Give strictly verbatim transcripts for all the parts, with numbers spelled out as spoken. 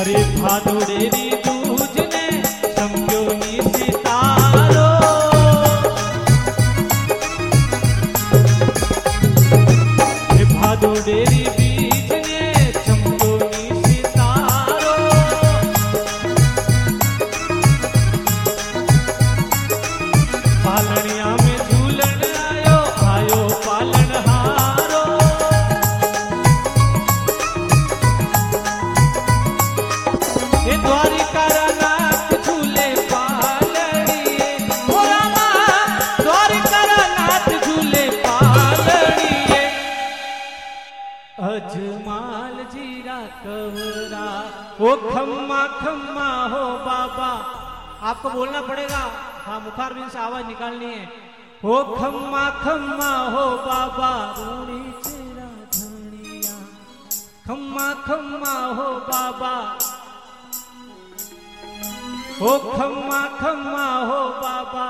अरे भादुड़ेरी दूज ने समक्यो नी सितारो हे भादुड़ेरी बीज ने समक्यो नी सितारो पालनिया में झूलन आयो आयो पालनहारो हे द्वारिका नाथ झूले पालड़िए ओ रामा द्वारिका नाथ झूले पालड़िए अजमाल जीरा कवरा ओ खम्मा खम्मा हो बाबा। आपको बोलना पड़ेगा, हाँ मुखारबिंद से आवाज निकालनी है। हो खम्मा खम्मा हो बाबा रूड़ी चेरा धनिया खम्मा खम्मा हो बाबा हो खम्मा खम्मा हो बाबा।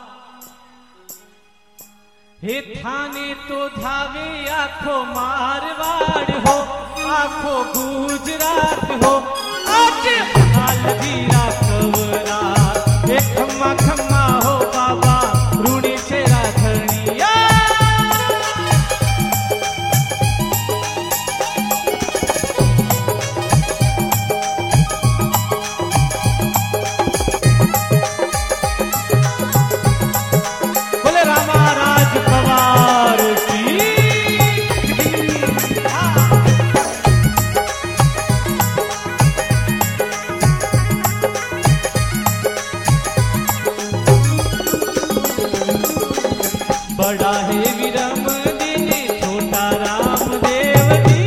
हे थाने तो धावे आखो मारवाड़ हो आखो गुजरात हो आज हाल जीरा कवरा हे खम्मा खम्मा हो बाबा रूणी चेरा धनिया। बोले रामा राज पवार की बड़ा है विरम दिन छोटा रामदेव जी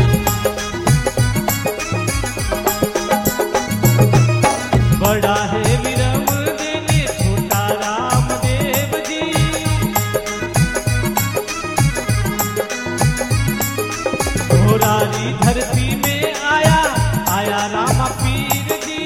बड़ा है विरम दिन छोटा रामदेव जी घोरारी धरती में आया आया राम पीर जी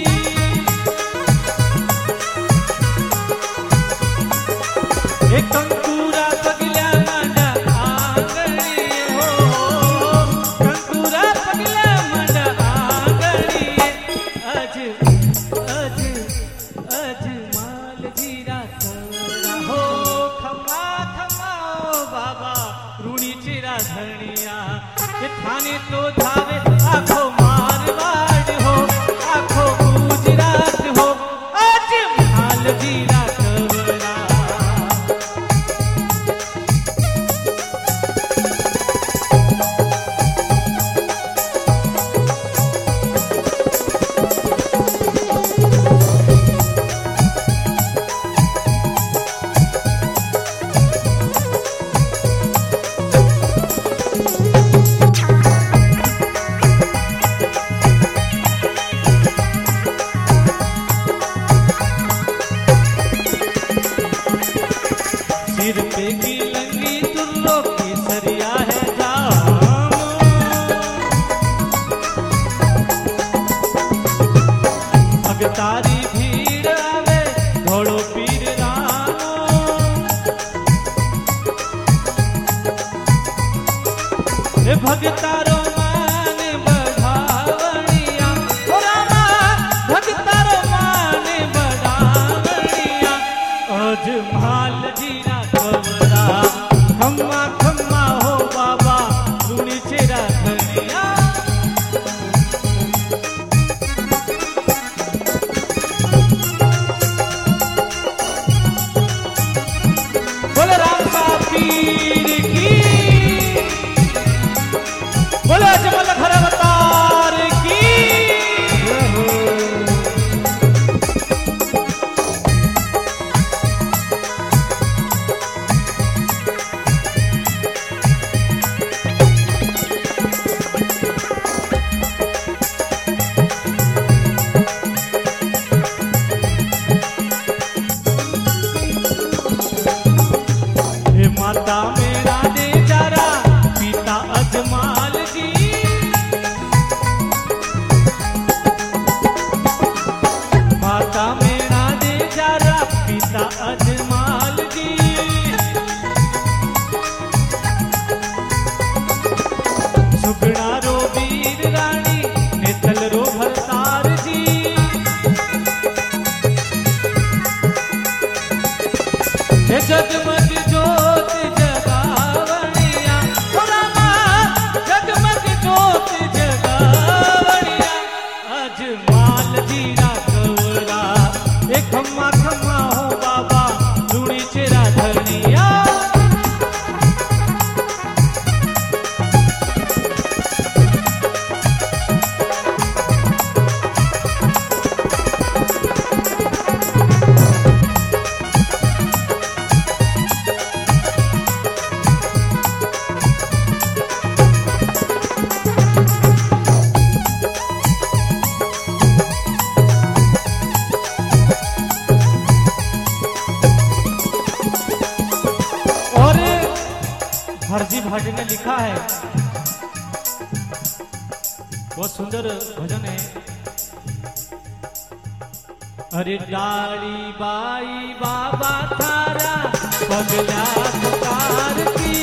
एक कंकूरा पगला मंडा आंगड़ी हो कंकूरा पगला मंडा आंगड़ी अज अज अज माल जीरा कवरा हो खम्मा खम्मा ओ बाबा रूणी चेरा धनिया ये थाने तो धावे आखो मारवाड़ हो आखो गुजरात हो आज माल जीरा कवरा। सिर पे की लंगी तुल्लो की सरिया है जाम भगतारी भीड़ आवे घोड़ो पीर राम हे भगतारो मान बढ़ावणिया ओ रामा भगतारो मान बढ़ावणिया अज माल जीरा कवरा खम्मा खम्मा हो बाबा रूणी चेरा धनिया। पाटिल ने लिखा है, बहुत सुंदर भजन है। अरे डाली बाई बाबा थारा पगला पुकार की,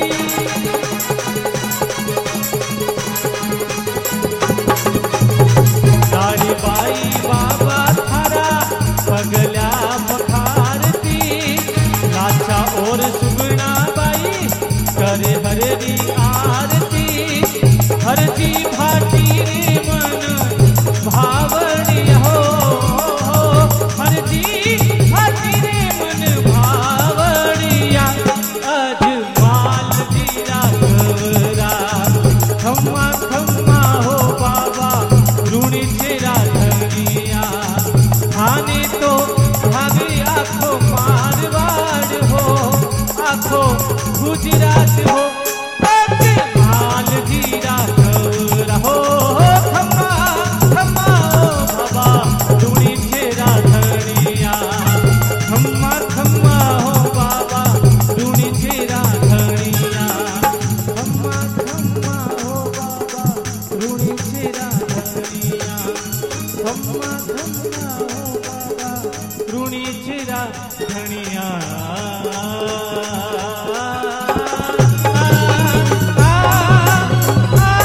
डाली बाई बाबा थारा पगला पुकारती, लाचा और सुगना बाई करे हरदी आरती, हरदी भाटी रे मन भावनी हो, हरदी भाटी रे मन भावनिया, अजमाल जीरा गवरा खम्मा खम्मा हो बाबा ऋणी तेरा धनिया, खाने तो भागे आखो मारवाड़ हो, आखो गुजरात हो, माल जीरा गवरा हो, खम्मा खम्मा हो बाबा ऋणी तेरा धनिया, खम्मा खम्मा हो बाबा ऋणी तेरा धनिया, खम्मा खम्मा हो बाबा ऋणी तेरा धनिया, खम्मा खम्मा हो बाबा ऋणी तेरा धनिया।